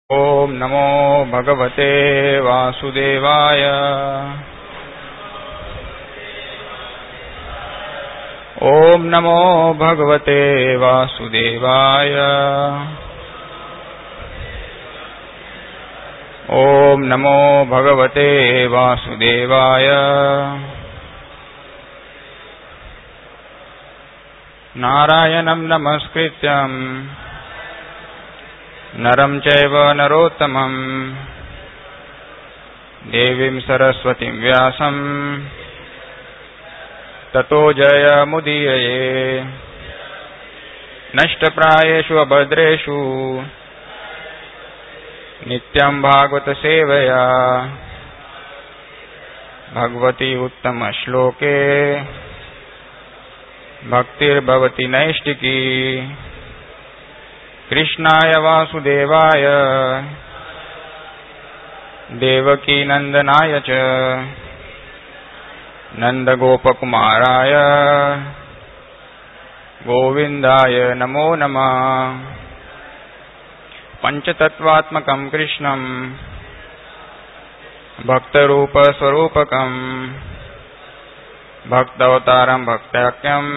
ओम नमो भगवते वासुदेवाय। ओम नमो भगवते वासुदेवाय। ओम नमो भगवते वासुदेवाय। नारायणं नमस्कृत्यं नरं चैव नरोत्तमं देवीं सरस्वतीं व्यासं ततो जयमुदीरये। नष्टप्रायेषु अभद्रेषु नित्यं भागवत सेवया भगवती उत्तमश्लोके भक्तिर्भवति नैष्टिकी। कृष्णाय वासुदेवाय देवकी नंदनाय च नंदगोपकुमाराय गोविंदाय नमो नमः। पंचतत्वात्मकं कृष्णं भक्तरूपस्वरूपकं भक्तावतारं भक्ताख्यं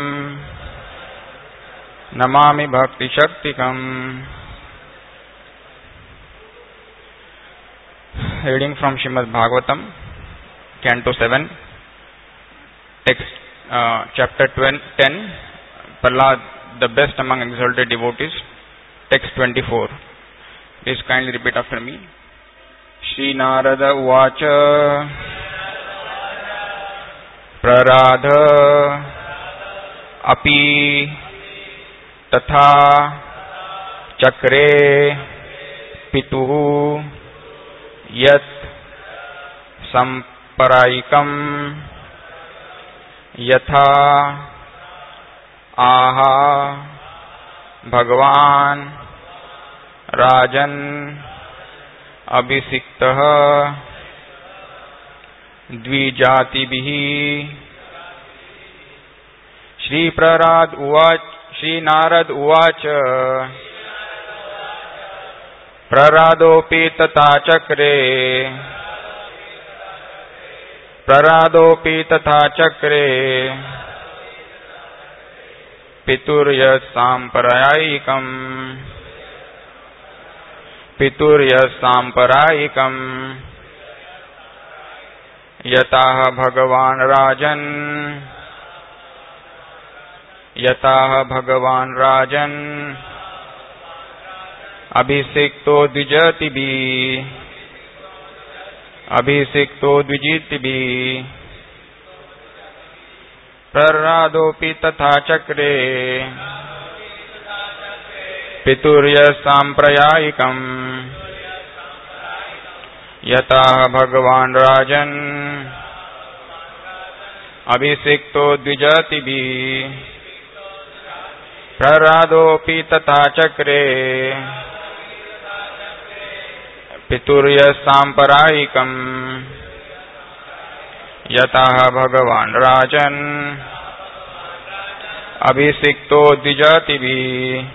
Namami भक्तिशक्तिकम्। Reading from Srimad Bhagavatam, Canto 7, text chapter 10, Prahlad, the best among exalted devotees, text 24. Please kindly repeat after me. Shri Narada Uvacha Praradha Api तथा चक्रे पितुः यत् संपरायिकं यथा आह भगवान् राजन् अभिषिक्तः द्विजातिभिः। श्री प्रहलाद उवाच श्री नारद उवाच प्रहलादोऽपि तथा चक्रे पितुर्यसाम्प्रदायिकम् यतः भगवान् राजन् अभिषिक्तो द्विजितिभिः। प्रहलादोऽपि तथा चक्रे पितुर्यसाम्प्रदायिकम् यतः भगवान् राजन् अभिषिक्तो द्विजातिभिः। प्रहलादोऽपि तथा चक्रे पितुर्यसाम्प्रदायिकम् यतः भगवान् राजन् अभिषिक्तो द्विजातिभिः।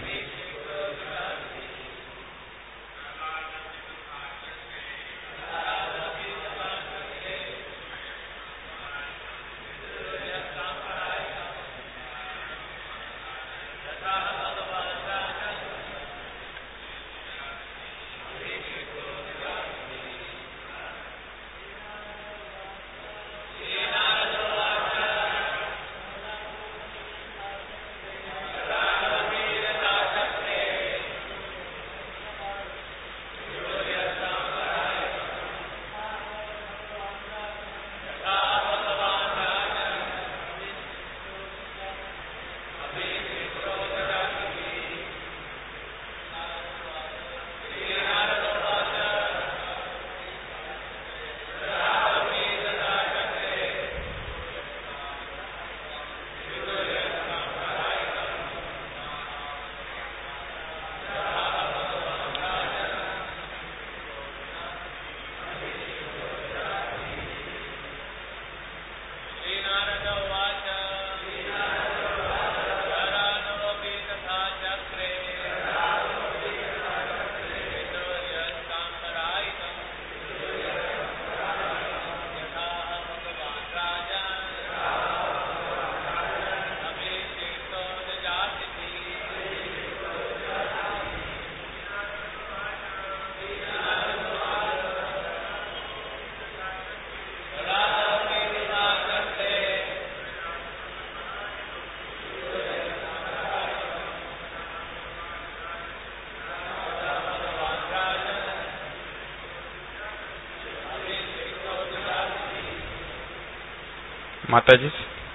Mataji.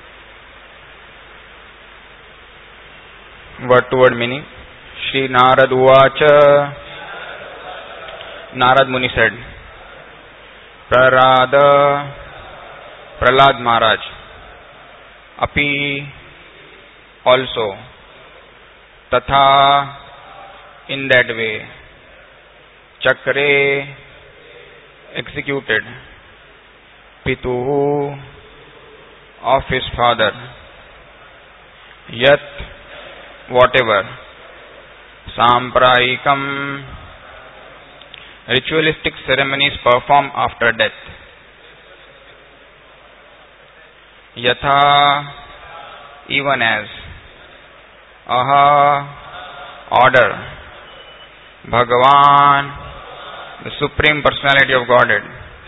Word to word meaning. Shri Narad Uvacha. Narad Muni said, Prarada, Prahlad Maharaj, Api, also, Tatha, in that way, Chakre, executed, Pituhu, of his father, Yat, whatever, Samprayikam, ritualistic ceremonies performed after death. Yatha, even as. Aha, order. Bhagavan, the Supreme Personality of Godhead.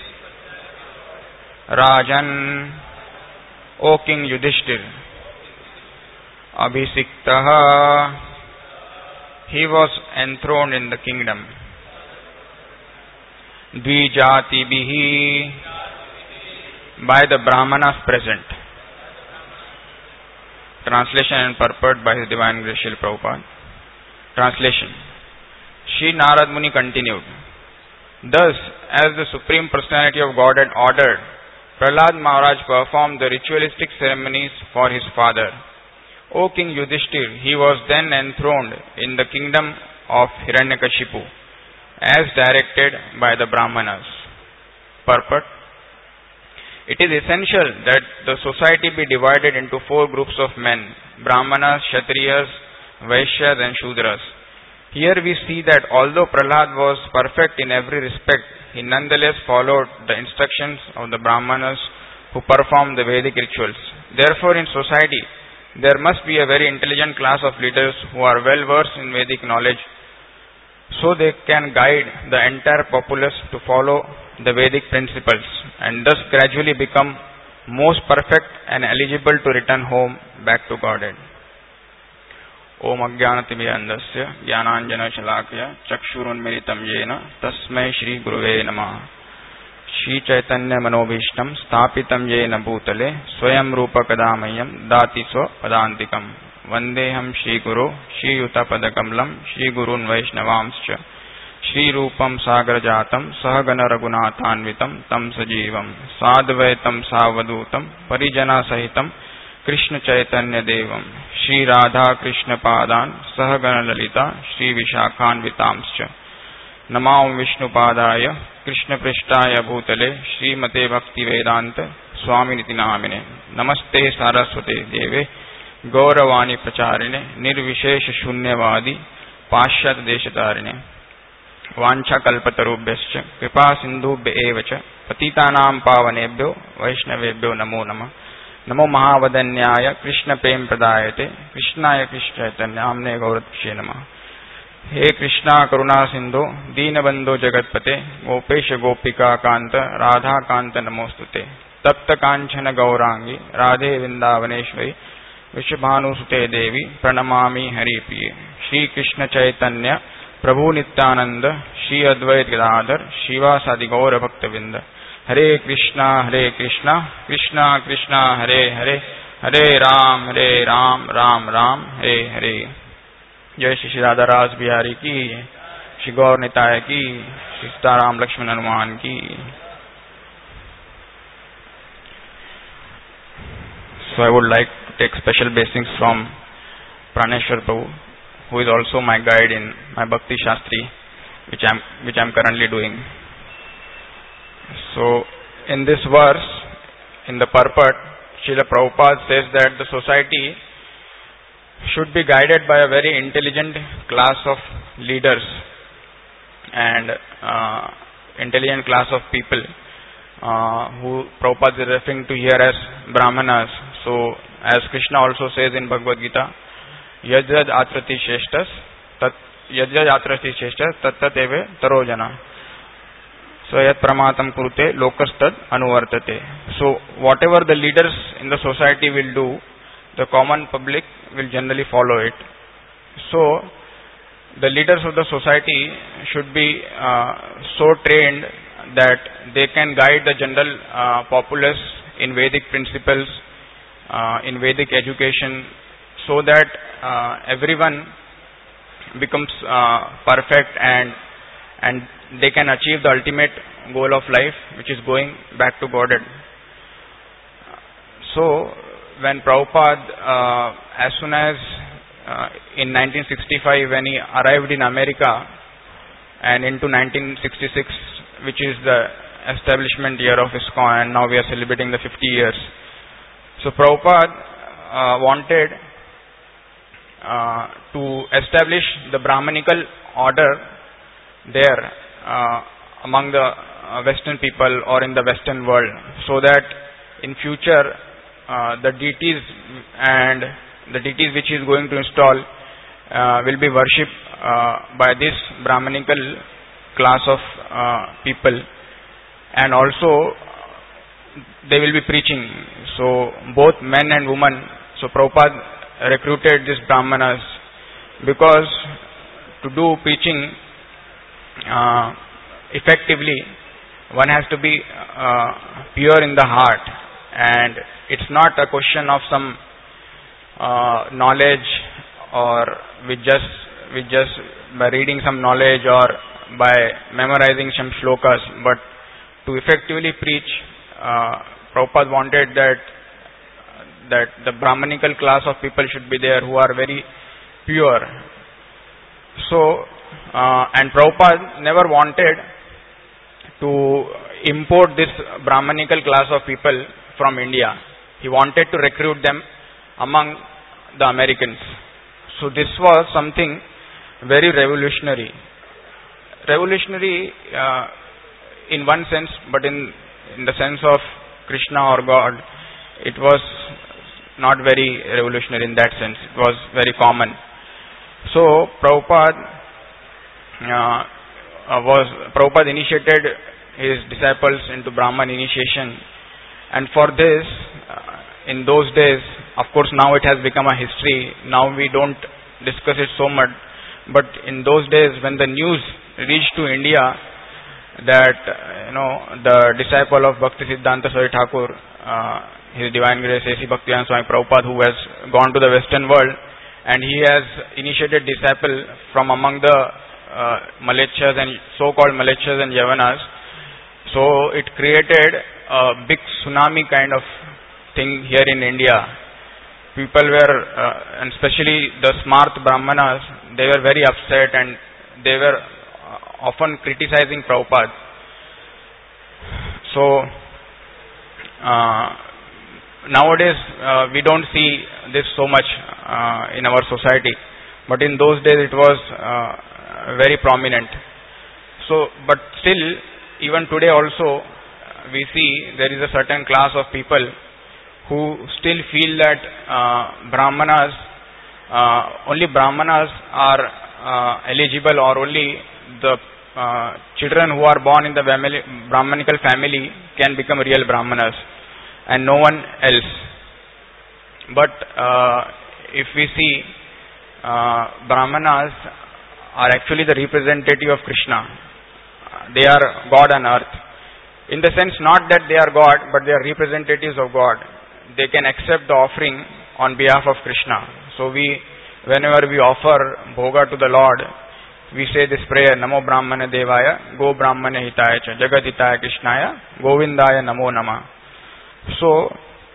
Rajan, O King Yudhishthir. Abhisiktaha, he was enthroned in the kingdom. Dvijatibihi, by the Brahmanas present. Translation and purport by His Divine Grace Srila Prabhupada. Translation. Shri Narad Muni continued, thus, as the Supreme Personality of Godhead ordered, Prahlad Maharaj performed the ritualistic ceremonies for his father. O King Yudhishthir, he was then enthroned in the kingdom of Hiranyakashipu, as directed by the Brahmanas. Purport. It is essential that the society be divided into 4 groups of men, Brahmanas, Kshatriyas, Vaishyas and Shudras. Here we see that although Prahlad was perfect in every respect, he nonetheless followed the instructions of the Brahmanas who performed the Vedic rituals. Therefore, in society, there must be a very intelligent class of leaders who are well versed in Vedic knowledge, so they can guide the entire populace to follow the Vedic principles and thus gradually become most perfect and eligible to return home back to Godhead. Om Ajnanatimirandasya Jnananjana Shalakya Chakshurunmilitam Yena Tasmai Shri Guruve Namah. Shri Chaitanya Manobhishtam Sthapitam Yena Bhutale Swayam Rupa Kadamayam Dati Swa Padantikam Vandeham Shri Guru Shri Yuta Padakamlam Shri Gurun Vaishnavamscha Shri Rupam Sagrajatam Sahagana Raghunathanvitam Tam Sajivam Sadvaitam Savadutam Parijana Sahitam Krishna Chaitanya Devam Shri Radha Krishna Padan Sahagana Lalita Shri Vishakhanvitamscha Namam Vishnu Padaya Krishna Prishtaya Bhutale Shri Mate Bhakti Vedanta Swami Niti Namine Namaste Saraswate Deve Gauravani Pracharine Nirvishesha Shunyavadi Pashyat Deshatarine Vancha Kalpatarubhyascha Kripa Sindhubhya Evacha Patitanam Pavanebhyo Vaishnavebhyo Namo Namah Namo Mahavadanyaya Krishna Prem Pradayate Krishnaya Krishna Chaitanya Amne Gauratshe Namah. He Krishna Karuna Sindhu Deenabandhu Jagatpate Gopesha Gopika Kanta Radha Kanta Namostute Tapta Kanchana Gaurangi Radhe Vindavaneshwari Vishabhanu Sute Devi Pranamami Hari Priye Shri Krishna Chaitanya Prabhu Nityananda Shri Advait Gadadhar Shiva Sadi Gaura Bhaktavinda Hare Krishna Krishna Krishna Hare Hare Hare Ram Ram Ram Hare Hare. Jai Shri Radha Ras Bihari ki, Shri Gaur Nitaya ki, Shri Sitaram Lakshman Hanuman ki. So I would like to take special blessings from Praneshwar Prabhu, who is also my guide in my Bhakti Shastri, which I am currently doing. So in this verse, in the purport, Srila Prabhupada says that the society should be guided by a very intelligent class of leaders and intelligent class of people who Prabhupada is referring to here as Brahmanas. So as Krishna also says in Bhagavad Gita, Yajjaj Atrati Sheshtas Tat Eve Tarojana. So Yat Pramatam Kurute Lokastad Anuvartate. So whatever the leaders in the society will do, the common public will generally follow it. So the leaders of the society should be so trained that they can guide the general populace in Vedic principles, in Vedic education, so that everyone becomes perfect and they can achieve the ultimate goal of life, which is going back to Godhead. So when Prabhupada, as soon as in 1965 when he arrived in America, and into 1966, which is the establishment year of ISKCON, and now we are celebrating the 50 years. So Prabhupada wanted to establish the Brahmanical order there among the Western people or in the Western world, so that in future the deities which he is going to install will be worshipped by this Brahmanical class of people, and also they will be preaching. So both men and women. So Prabhupada recruited these Brahmanas, because to do preaching effectively, one has to be pure in the heart, and it's not a question of some knowledge, or with just by reading some knowledge or by memorizing some shlokas, but to effectively preach, Prabhupada wanted that the Brahmanical class of people should be there who are very pure. So, and Prabhupada never wanted to import this Brahmanical class of people from India. He wanted to recruit them among the Americans. So this was something very revolutionary. Revolutionary in one sense, but in the sense of Krishna or God, it was not very revolutionary in that sense. It was very common. So Prabhupada initiated his disciples into Brahman initiation, and for this, in those days, of course now it has become a history, now we don't discuss it so much, but in those days when the news reached to India that the disciple of Bhakti Siddhanta Saraswati Thakur, His Divine Grace A.C. Bhaktivedanta Swami Prabhupada, who has gone to the Western world, and he has initiated disciple from among the Malechas and so-called Malechas and Yavanas. So it created a big tsunami kind of thing here in India. People were, and especially the smart Brahmanas, they were very upset, and they were often criticizing Prabhupada. So nowadays we don't see this so much in our society, but in those days it was very prominent. So, but still, even today also, we see there is a certain class of people who still feel that only Brahmanas are eligible, or only the children who are born in the Brahmanical family can become real Brahmanas, and no one else. But if we see, Brahmanas are actually the representative of Krishna. They are God on earth. In the sense, not that they are God, but they are representatives of God. They can accept the offering on behalf of Krishna. So whenever we offer bhoga to the Lord, we say this prayer, Namo Brahmana Devaya, Go Brahmana Hitaya Cha, Jagat Hitaya Krishnaya, Govindaya Namo Nama. So,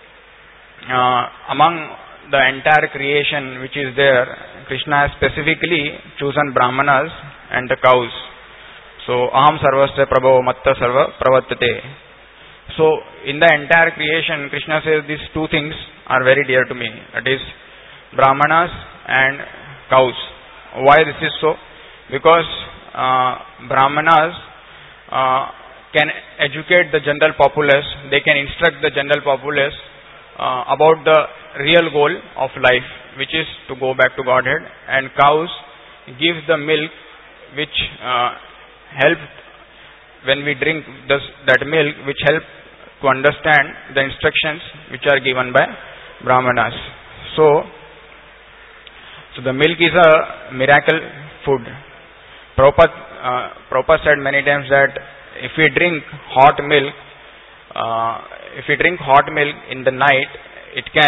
among the entire creation which is there, Krishna has specifically chosen Brahmanas and the cows. So, Aham Sarvasya Prabhava Matta Sarva Pravattate. So, in the entire creation, Krishna says these two things are very dear to me. That is, Brahmanas and cows. Why this is so? Because Brahmanas can educate the general populace, they can instruct the general populace about the real goal of life, which is to go back to Godhead, and cows give the milk which help, when we drink that milk, which help to understand the instructions which are given by Brahmanas. So the milk is a miracle food. Prabhupada said many times that if we drink hot milk, if we drink hot milk in the night, it can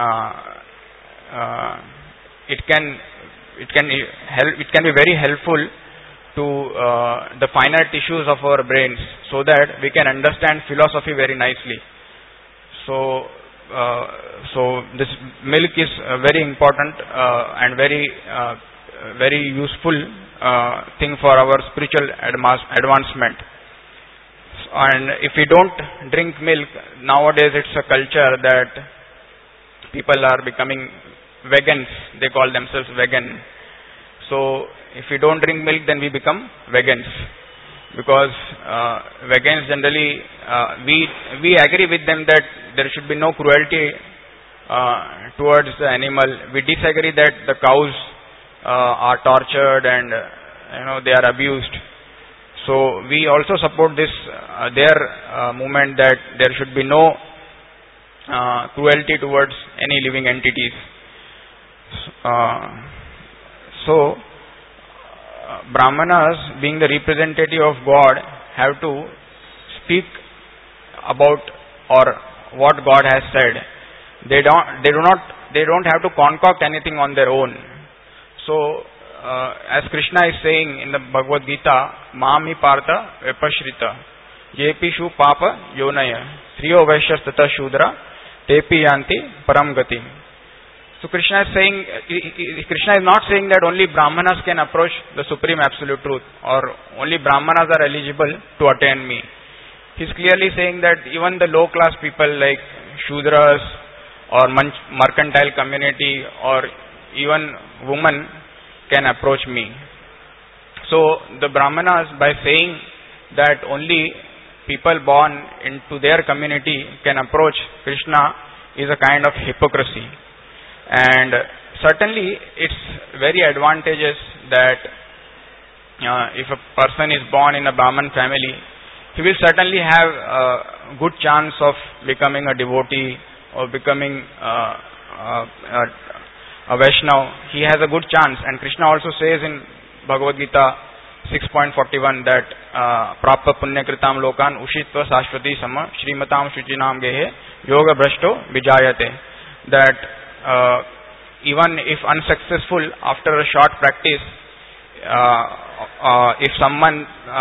it can it can be very helpful to the finer tissues of our brains, so that we can understand philosophy very nicely. So this milk is very important and very useful thing for our spiritual advancement. And if we don't drink milk, nowadays it's a culture that people are becoming vegans. They call themselves vegan. So if we don't drink milk, then we become vegans, because vegans generally we agree with them that there should be no cruelty towards the animal. We disagree that the cows are tortured and they are abused. So we also support this their movement that there should be no cruelty towards any living entities. So Brahmanas, being the representative of God, have to speak about or what God has said. They don't have to concoct anything on their own. So as Krishna is saying in the Bhagavad Gita, Mami Partha Vepashrita Yepishu Papa Yonaya Sriyo Vaishyas Tata Shudra Tepi Yanti Param Gati. So Krishna is not saying that only Brahmanas can approach the Supreme Absolute Truth, or only Brahmanas are eligible to attain me. He is clearly saying that even the low class people like Shudras or mercantile community or even women can approach me. So the Brahmanas, by saying that only people born into their community can approach Krishna, is a kind of hypocrisy. And certainly it's very advantageous that if a person is born in a Brahman family, he will certainly have a good chance of becoming a devotee or becoming a Vaishnav. He has a good chance. And Krishna also says in Bhagavad Gita 6.41 that Prapta Punya Kritam Lokan Ushitva Sashvati Sama Shrimatam Shuchinam Gehe Yoga Brashto Vijayate. That even if unsuccessful after a short practice, if someone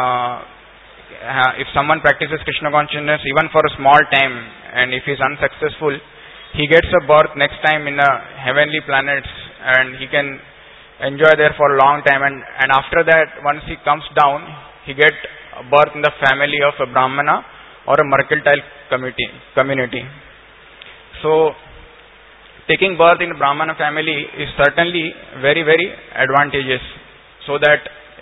practices Krishna consciousness even for a small time, and if he is unsuccessful, he gets a birth next time in a heavenly planets, and he can enjoy there for a long time, and after that, once he comes down, he gets a birth in the family of a Brahmana or a mercantile community. So taking birth in a Brahmana family is certainly very, very advantageous. So that,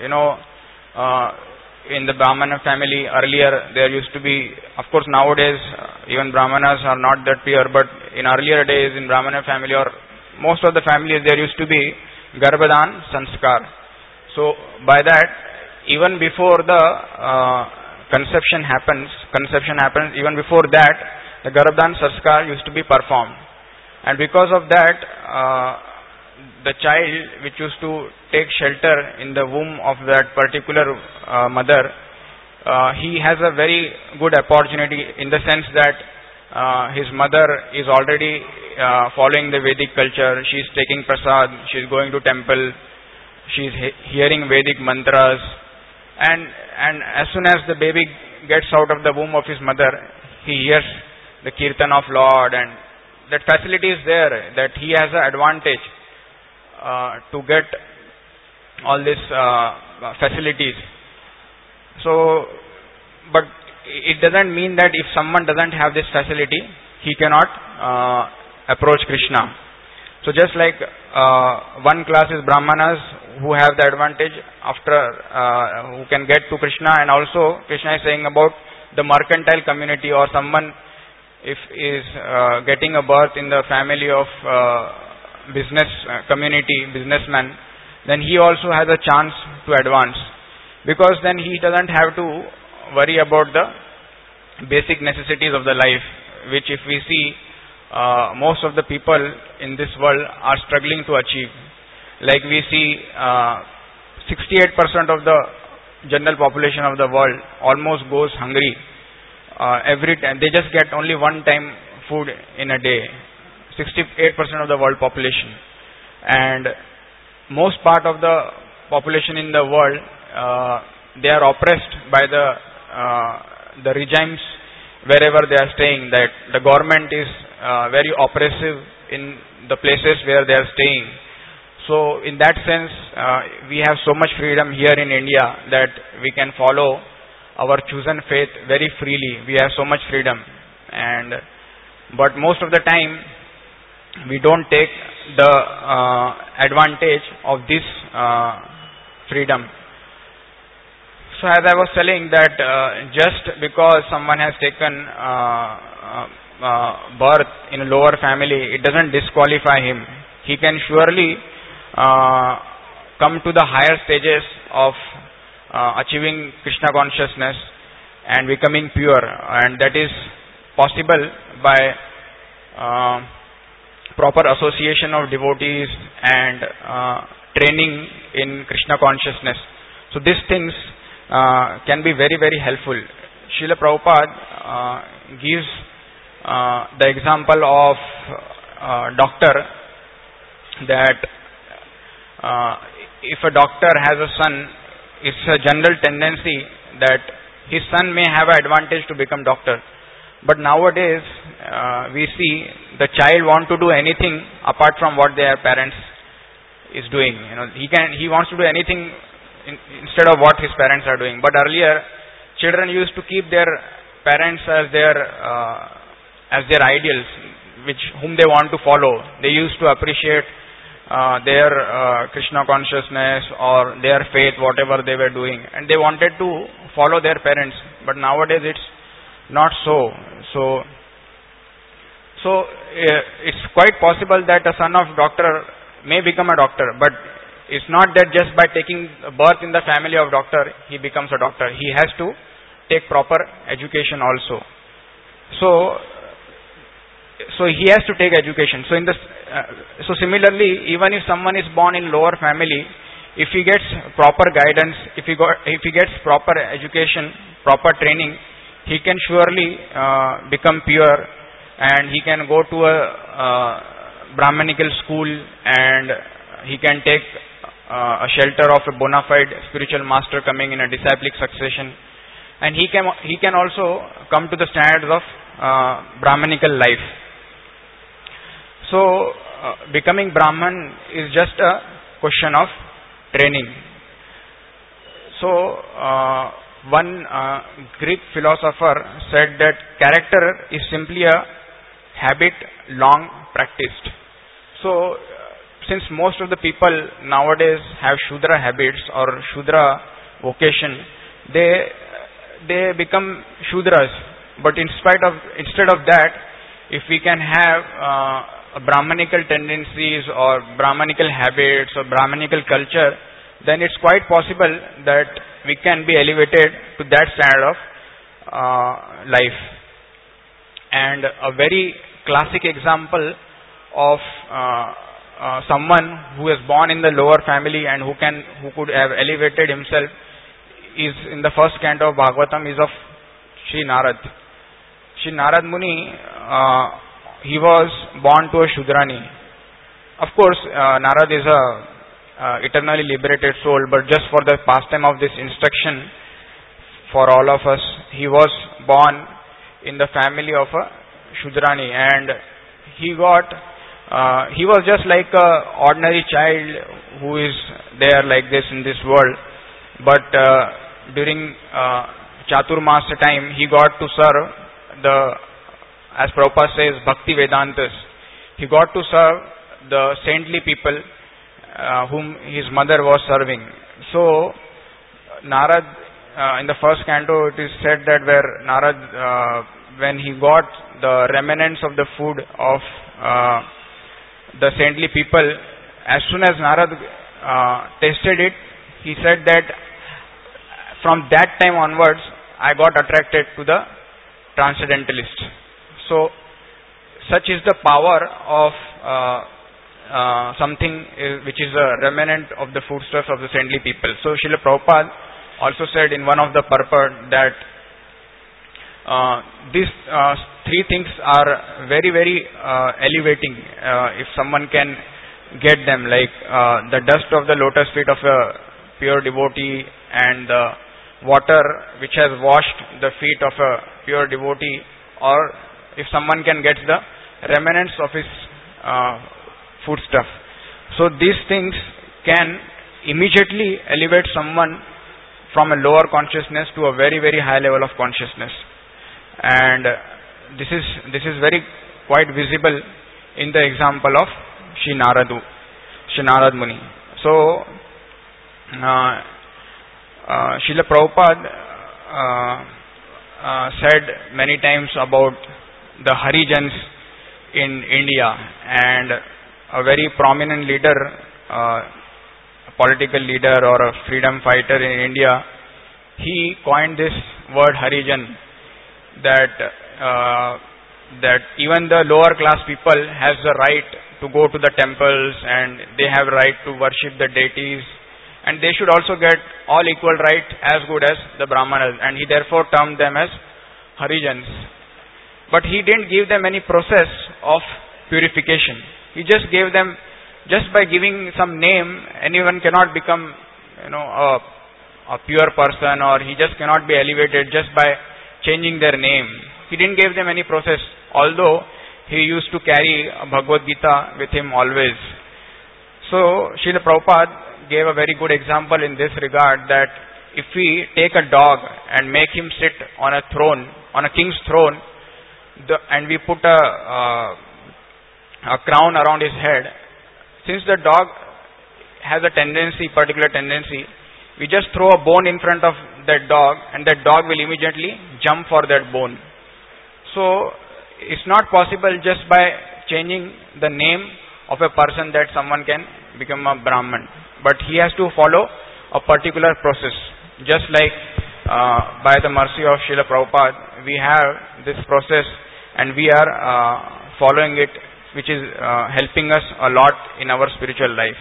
in the Brahmana family earlier there used to be, of course nowadays even Brahmanas are not that pure, but in earlier days in Brahmana family or most of the families there used to be Garbhadan Sanskar. So by that, even before the conception happens, even before that, the Garbhadan Sanskar used to be performed. And because of that, the child which used to take shelter in the womb of that particular mother, he has a very good opportunity in the sense that his mother is already following the Vedic culture. She is taking prasad, she is going to temple, she is hearing Vedic mantras, and as soon as the baby gets out of the womb of his mother, he hears the kirtan of Lord, and that facility is there, that he has an advantage to get all these facilities. So, but it doesn't mean that if someone doesn't have this facility, he cannot approach Krishna. So just like one class is Brahmanas who have the advantage after who can get to Krishna, and also Krishna is saying about the mercantile community, or someone if is getting a birth in the family of business community, businessman, then he also has a chance to advance, because then he doesn't have to worry about the basic necessities of the life, which if we see most of the people in this world are struggling to achieve. Like we see 68% of the general population of the world almost goes hungry every time. They just get only one time food in a day. 68% of the world population, and most part of the population in the world, they are oppressed by the regimes wherever they are staying. That the government is very oppressive in the places where they are staying. So in that sense, we have so much freedom here in India that we can follow our chosen faith very freely. We have so much freedom, but most of the time we don't take the advantage of this freedom. So as I was telling that just because someone has taken birth in a lower family, it doesn't disqualify him. He can surely come to the higher stages of achieving Krishna consciousness and becoming pure, and that is possible by proper association of devotees and training in Krishna consciousness. So these things can be very, very helpful. Srila Prabhupada gives the example of doctor, that if a doctor has a son, it's a general tendency that his son may have an advantage to become doctor. But nowadays, we see the child want to do anything apart from what their parents is doing. He wants to do anything instead of what his parents are doing. But earlier, children used to keep their parents as their ideals, whom they want to follow. They used to appreciate their Krishna consciousness or their faith, whatever they were doing, and they wanted to follow their parents. But nowadays, it's not so. So it's quite possible that a son of doctor may become a doctor, but it's not that just by taking birth in the family of doctor he becomes a doctor. He has to take proper education also. So he has to take education. So similarly, even if someone is born in lower family, if he gets proper guidance, if he gets proper education, proper training, he can surely become pure, and he can go to a Brahmanical school, and he can take a shelter of a bona fide spiritual master coming in a disciplic succession, and he can also come to the standards of Brahmanical life. So becoming Brahman is just a question of training. So one Greek philosopher said that character is simply a habit long practiced. So since most of the people nowadays have Shudra habits or Shudra vocation, they become Shudras. But instead of that, if we can have Brahmanical tendencies or Brahmanical habits or Brahmanical culture, then it's quite possible that we can be elevated to that standard of life. And a very classic example of someone who is born in the lower family and who could have elevated himself is in the first canto of Bhagavatam, is of Sri Narad. Sri Narad Muni, he was born to a Shudrani. Of course, Narad is a eternally liberated soul, but just for the pastime of this instruction for all of us, he was born in the family of a Shudrani, and he was just like a ordinary child who is there like this in this world. But during Chaturmasa time, he got to serve as Prabhupada says, Bhakti Vedantas. He got to serve the saintly people whom his mother was serving. So Narad, in the first canto, it is said that where Narad, when he got the remnants of the food of the saintly people, as soon as Narad tasted it, he said that from that time onwards, I got attracted to the transcendentalist. So such is the power of something which is a remnant of the foodstuffs of the saintly people. So Srila Prabhupada also said in one of the purport that These three things are very, very elevating if someone can get them, like the dust of the lotus feet of a pure devotee and the water which has washed the feet of a pure devotee, or if someone can get the remnants of his foodstuff. So these things can immediately elevate someone from a lower consciousness to a very, very high level of consciousness. And this is very quite visible in the example of Shri Narad Muni. So Srila Prabhupada said many times about the Harijans in India, and a very prominent leader, a political leader or a freedom fighter in India, he coined this word Harijan, that even the lower class people has the right to go to the temples and they have right to worship the deities, and they should also get all equal right as good as the Brahmanas, and he therefore termed them as Harijans. But he didn't give them any process of purification. He just gave them, just by giving some name, anyone cannot become a pure person, or he just cannot be elevated just by changing their name. He didn't give them any process, although he used to carry a Bhagavad Gita with him always. So Srila Prabhupada gave a very good example in this regard, that if we take a dog and make him sit on a throne, on a king's throne, and we put a crown around his head, since the dog has a particular tendency, we just throw a bone in front of that dog and that dog will immediately jump for that bone. So it's not possible just by changing the name of a person that someone can become a Brahman, but he has to follow a particular process. Just like by the mercy of Srila Prabhupada, we have this process and we are following it, which is helping us a lot in our spiritual life.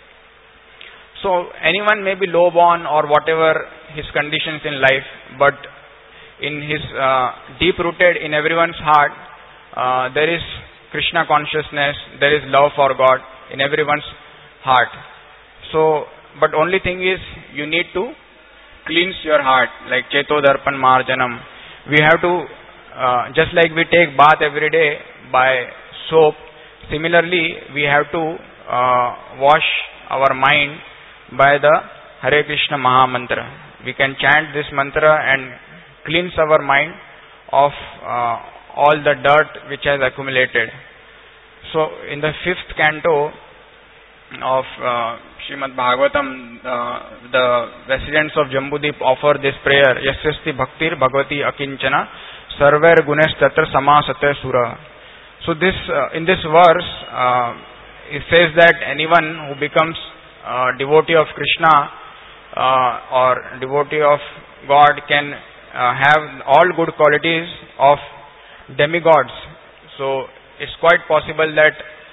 So anyone may be low-born or whatever his conditions in life, but in his deep-rooted in everyone's heart, there is Krishna consciousness, there is love for God in everyone's heart. So, but only thing is, you need to cleanse your heart, like Cheto Darpan Marjanam. We have to, just like we take bath every day by soap, similarly we have to wash our mind by the Hare Krishna Maha Mantra. We can chant this mantra and cleanse our mind of all the dirt which has accumulated. So in the 5th canto of Srimad Bhagavatam, the residents of Jambudip offer this prayer: Yasyasti Bhaktir Bhagavati Akinchana Sarver Gunesh Tatra Samasate Sura. So this in this verse it says that anyone who becomes devotee of Krishna or devotee of God can have all good qualities of demigods. So it's quite possible that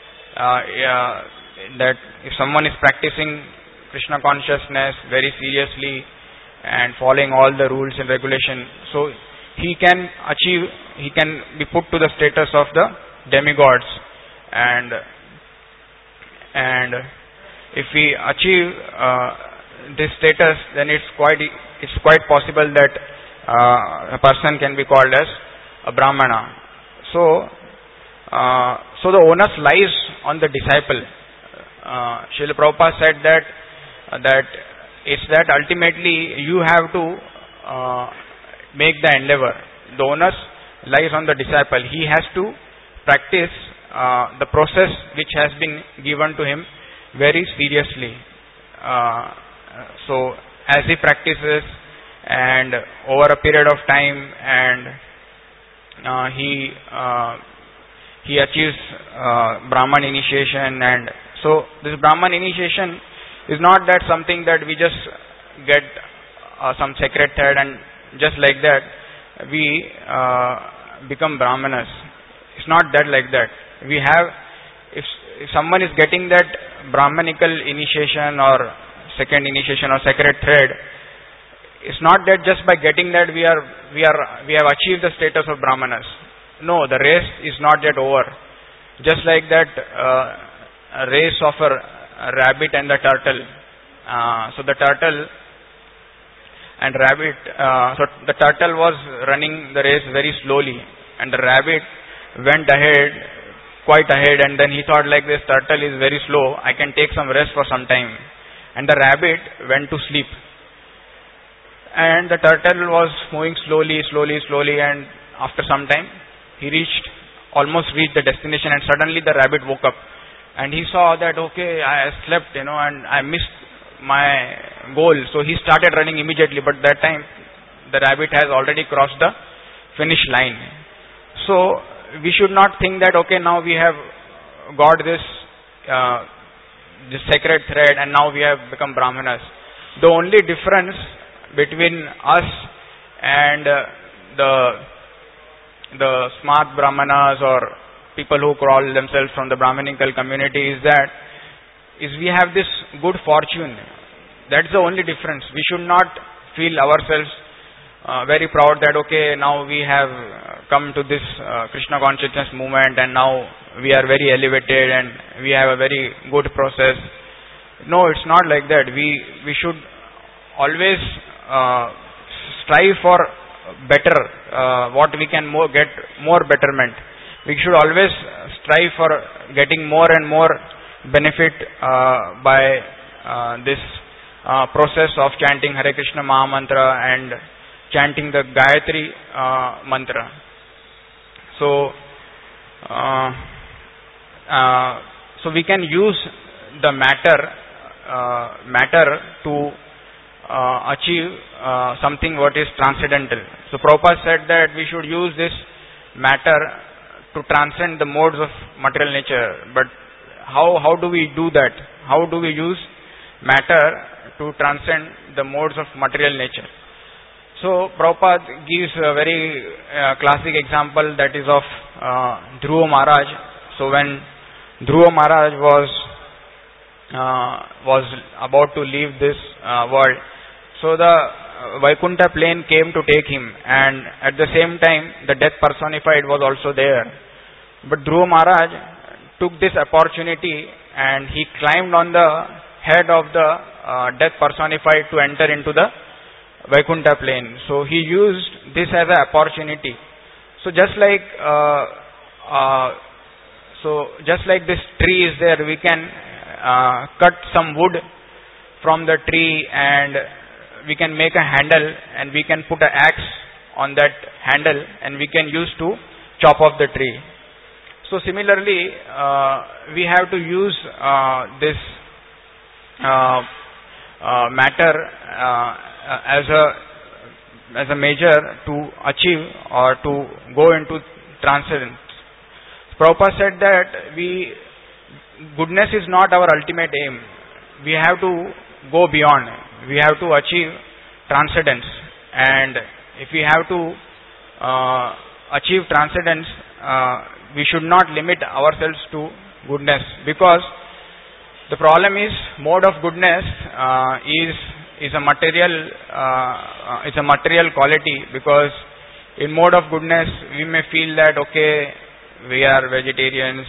that if someone is practicing Krishna consciousness very seriously and following all the rules and regulations, so he can be put to the status of the demigods, and if we achieve this status, then it's quite possible that a person can be called as a Brahmana. So the onus lies on the disciple. Srila Prabhupada said that ultimately you have to make the endeavor. The onus lies on the disciple. He has to practice the process which has been given to him very seriously. So as he practices and over a period of time, and he achieves Brahman initiation, and so this Brahman initiation is not that something that we just get some sacred thread and just like that we become Brahmanas. It's not that like that. We have, if someone is getting that Brahmanical initiation or second initiation or sacred thread, it's not that just by getting that we are we have achieved the status of Brahmanas. No, the race is not yet over. Just like that race of a rabbit and the turtle. So the turtle and rabbit, so the turtle was running the race very slowly, and the rabbit went ahead, quite ahead, and then he thought like, this turtle is very slow, I can take some rest for some time. And the rabbit went to sleep. And the turtle was moving slowly, and after some time he almost reached the destination, and suddenly the rabbit woke up and he saw that, okay, I slept, and I missed my goal. So he started running immediately, but that time the rabbit has already crossed the finish line. So we should not think that, okay, now we have got this sacred thread and now we have become Brahmanas. The only difference between us and the smart Brahmanas or people who call themselves from the Brahminical community is we have this good fortune. That's the only difference. We should not feel ourselves very proud that, okay, now we have come to this Krishna consciousness movement and now we are very elevated and we have a very good process. No, it's not like that. We should always strive for better, what we can get more betterment. We should always strive for getting more and more benefit by this process of chanting Hare Krishna Maha Mantra and chanting the Gayatri mantra. So we can use the matter to achieve something what is transcendental. So Prabhupada said that we should use this matter to transcend the modes of material nature. But how do we do that? How do we use matter to transcend the modes of material nature? So Prabhupada gives a very classic example, that is of Dhruva Maharaj. So when Dhruva Maharaj was about to leave this world, so the Vaikuntha plane came to take him, and at the same time the death personified was also there. But Dhruva Maharaj took this opportunity and he climbed on the head of the death personified to enter into the Vaikuntha plane. So he used this as an opportunity. So just like this tree is there, we can cut some wood from the tree and we can make a handle and we can put an axe on that handle and we can use to chop off the tree. So similarly, we have to use this matter as a measure to achieve or to go into transcendence. Prabhupada said that goodness is not our ultimate aim. We have to go beyond. We have to achieve transcendence. And if we have to achieve transcendence, we should not limit ourselves to goodness, because the problem is mode of goodness is a material quality. Because in mode of goodness we may feel that, okay, we are vegetarians,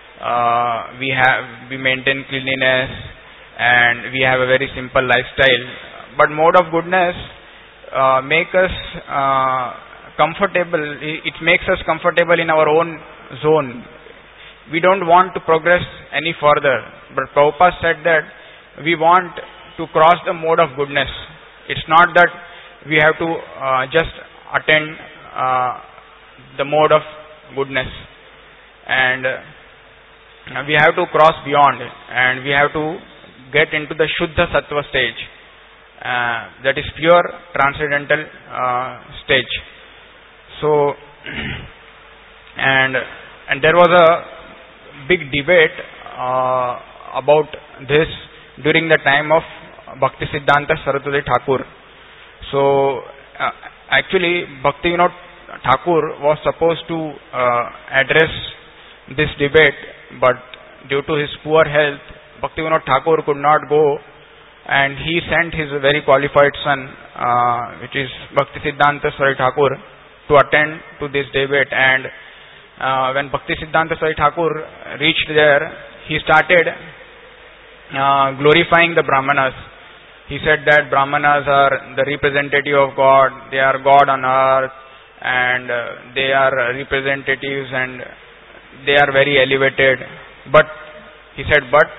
we maintain cleanliness and we have a very simple lifestyle. But mode of goodness make us comfortable. It makes us comfortable in our own zone. We don't want to progress any further. But Prabhupada said that we want to cross the mode of goodness. It's not that we have to just attain the mode of goodness. And we have to cross beyond, and we have to get into the Shuddha Sattva stage, that is pure transcendental stage. So, and there was a big debate about this during the time of Bhaktisiddhanta Saraswati Thakur. So, actually Bhaktivinoda Thakur was supposed to address this debate, but due to his poor health, Bhaktivinoda Thakur could not go and he sent his very qualified son, which is Bhaktisiddhanta Sarari Thakur, to attend to this debate. And when Bhaktisiddhanta Sarari Thakur reached there, he started glorifying the Brahmanas. He said that Brahmanas are the representative of God, they are God on earth, and they are representatives and they are very elevated. But he said, but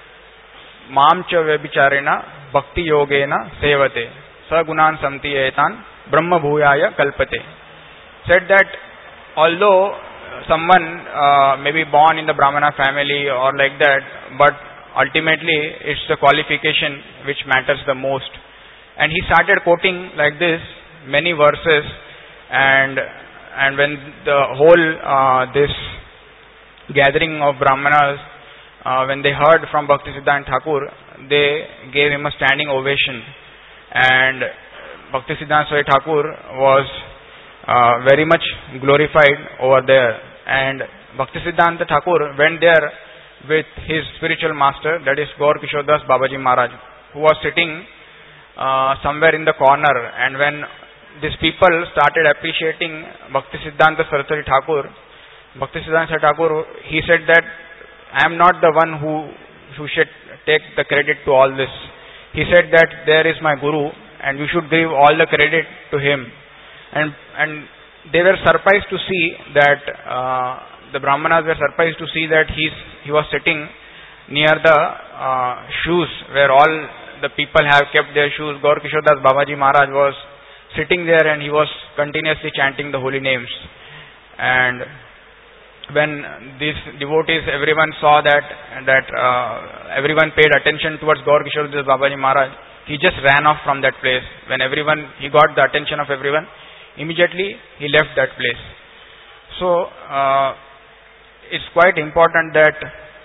Mam cha vyabhicharena bhakti yogena sevate sagunan samtiyetan brahma bhuyaya kalpate. Said that although someone may be born in the Brahmana family or like that, but ultimately it's the qualification which matters the most. And he started quoting like this many verses, and when the whole this gathering of Brahmanas, when they heard from Bhaktisiddhanta Thakur, they gave him a standing ovation. And Bhaktisiddhanta Sarari Thakur was very much glorified over there. And Bhaktisiddhanta Thakur went there with his spiritual master, that is Gaur Kishore Das Babaji Maharaj, who was sitting somewhere in the corner. And when these people started appreciating Bhaktisiddhanta Saraswati Thakur, Bhaktisiddhanta Thakur, he said that I am not the one who should take the credit to all this. He said that there is my Guru and you should give all the credit to him. And they were surprised to see that the Brahmanas were surprised to see that he was sitting near the shoes where all the people have kept their shoes. Gaur Kishore Das Babaji Maharaj was sitting there and he was continuously chanting the holy names. And when these devotees, everyone saw that everyone paid attention towards Gaur Kishore Das Babaji Maharaj, he just ran off from that place. When he got the attention of everyone, immediately he left that place. So it's quite important that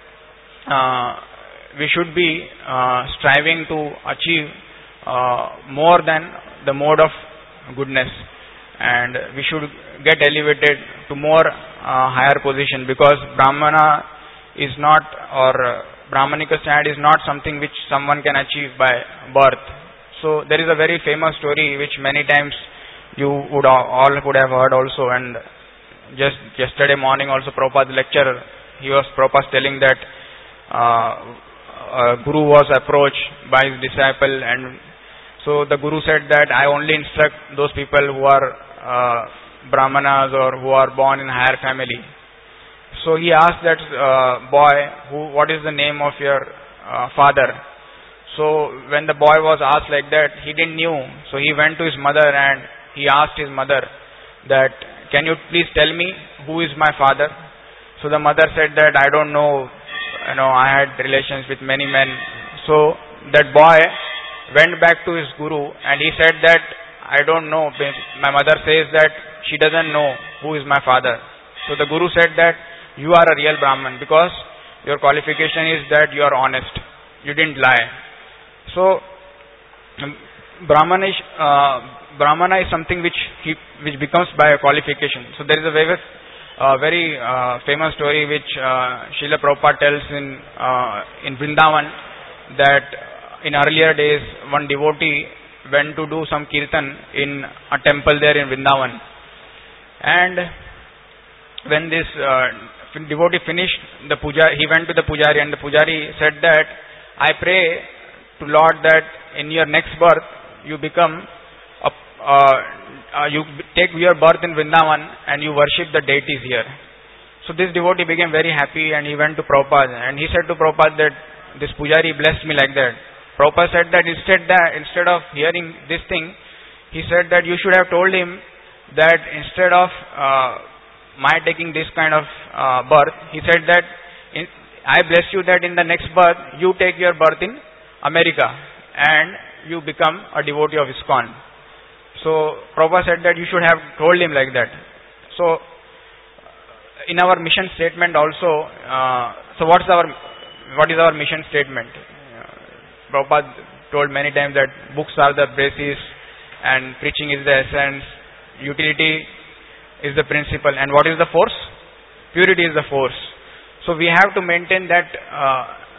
we should be striving to achieve more than the mode of goodness, and we should get elevated to more higher position, because Brahmana is not, or Brahmanika stand is not something which someone can achieve by birth. So there is a very famous story which many times you would all would have heard also, and just yesterday morning also Prabhupada's lecture, Prabhupada telling that Guru was approached by his disciple, and so the Guru said that I only instruct those people who are Brahmanas or who are born in higher family. So he asked that boy, what is the name of your father? So when the boy was asked like that, he didn't knew. So he went to his mother and he asked his mother that, can you please tell me who is my father? So the mother said that I don't know, I had relations with many men. So that boy went back to his Guru and he said that I don't know. My mother says that she doesn't know who is my father. So the Guru said that you are a real Brahman, because your qualification is that you are honest. You didn't lie. So Brahmana is something which becomes by a qualification. So there is a very famous story which Srila Prabhupada tells in Vrindavan, that in earlier days one devotee went to do some kirtan in a temple there in Vrindavan. And when this devotee finished the puja, he went to the pujari, and the pujari said that I pray to Lord that in your next birth you become you take your birth in Vrindavan and you worship the deities here. So this devotee became very happy and he went to Prabhupada and he said to Prabhupada that this pujari blessed me like that. Prabhupada said that instead of hearing this thing, he said that you should have told him that instead of my taking this kind of birth, he said that I bless you that in the next birth you take your birth in America and you become a devotee of ISKCON. So Prabhupada said that you should have told him like that. So in our mission statement also, so what is our mission statement? Prabhupada told many times that books are the basis and preaching is the essence, utility is the principle, and what is the force? Purity is the force. So we have to maintain that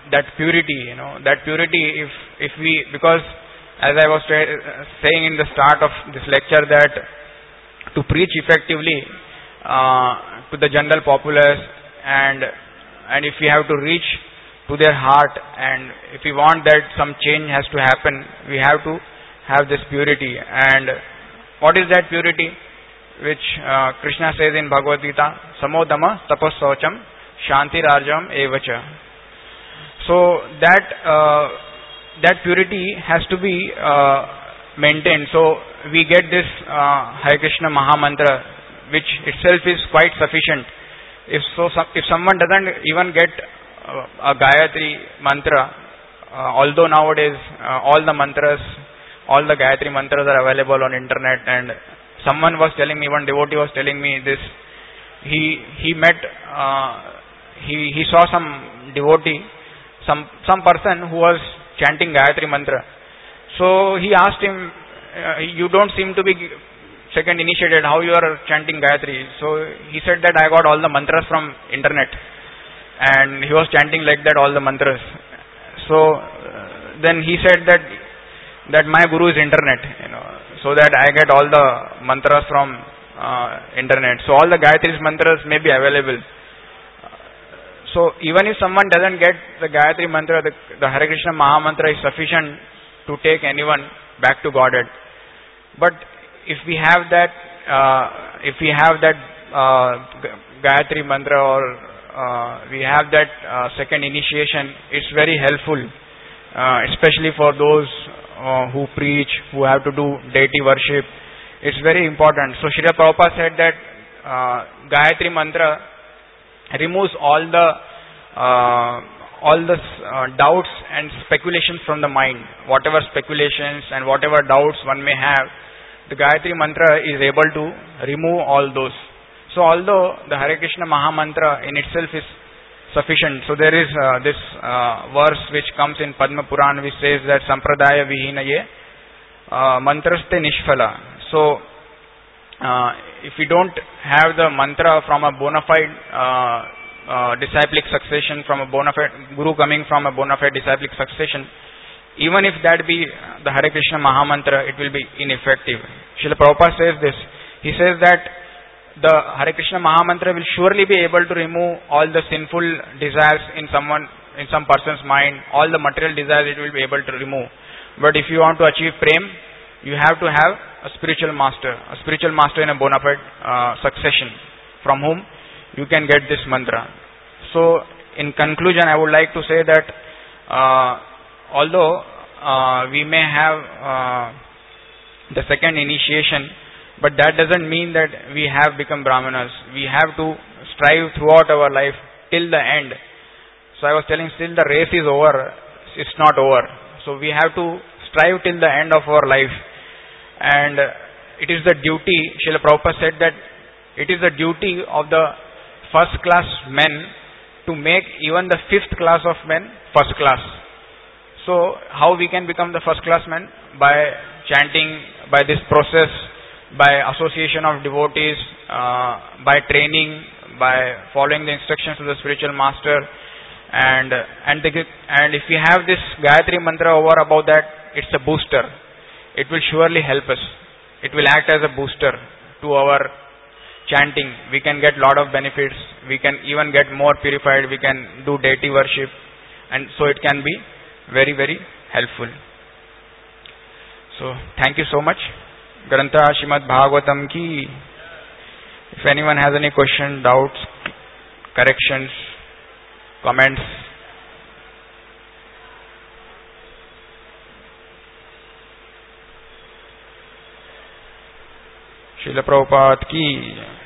that purity, that purity, if we, because as I was saying in the start of this lecture, that to preach effectively to the general populace, and if we have to reach to their heart, and if we want that some change has to happen, we have to have this purity. And what is that purity? Which Krishna says in Bhagavad Gita, samodama tapassaucham shantirajam evacha. So that purity has to be maintained. So we get this Hare Krishna Mahamantra, which itself is quite sufficient. If someone doesn't even get a Gayatri mantra, although nowadays all the Gayatri mantras are available on internet, and someone was telling me, one devotee was telling me this, he met, he saw some devotee, some person who was chanting Gayatri mantra. So he asked him, you don't seem to be second initiated, how you are chanting Gayatri? So he said that I got all the mantras from internet, and he was chanting like that all the mantras. So then he said that my guru is internet, so that I get all the mantras from internet. So all the Gayatri mantras may be available. So even if someone doesn't get the Gayatri mantra, the Hare Krishna Mahamantra is sufficient to take anyone back to Godhead. But if we have that Gayatri mantra, or we have that second initiation, it's very helpful, especially for those who preach, who have to do deity worship. It's very important. So Srila Prabhupada said that Gayatri mantra removes all the doubts and speculations from the mind. Whatever speculations and whatever doubts one may have, the Gayatri mantra is able to remove all those. So although the Hare Krishna Mahamantra in itself is sufficient, so there is this verse which comes in Padma Puran which says that Sampradaya Vihinaye Mantraste Nishphala. So if we don't have the mantra from a bona fide disciplic succession, from a bona fide guru coming from a bona fide disciplic succession, even if that be the Hare Krishna Mahamantra, it will be ineffective. Srila Prabhupada says this. He says that the Hare Krishna Mahamantra will surely be able to remove all the sinful desires in some person's mind, all the material desires it will be able to remove. But if you want to achieve prem, you have to have a spiritual master in a bona fide succession, from whom you can get this mantra. So in conclusion, I would like to say that although we may have the second initiation, but that doesn't mean that we have become Brahmanas. We have to strive throughout our life till the end. So I was telling, still the race is over, it's not over. So we have to strive till the end of our life. And it is the duty, Srila Prabhupada said that it is the duty of the first class men to make even the fifth class of men first class. So how we can become the first class men? By chanting, by this process, by association of devotees, by training, by following the instructions of the spiritual master, and if we have this Gayatri mantra over above that, it's a booster. It will surely help us. It will act as a booster to our chanting. We can get lot of benefits. We can even get more purified. We can do deity worship, and so it can be very, very helpful. So thank you so much. Grantha Srimad Bhagavatam ki. If anyone has any question, doubts, corrections, comments. Srila Prabhupada ki.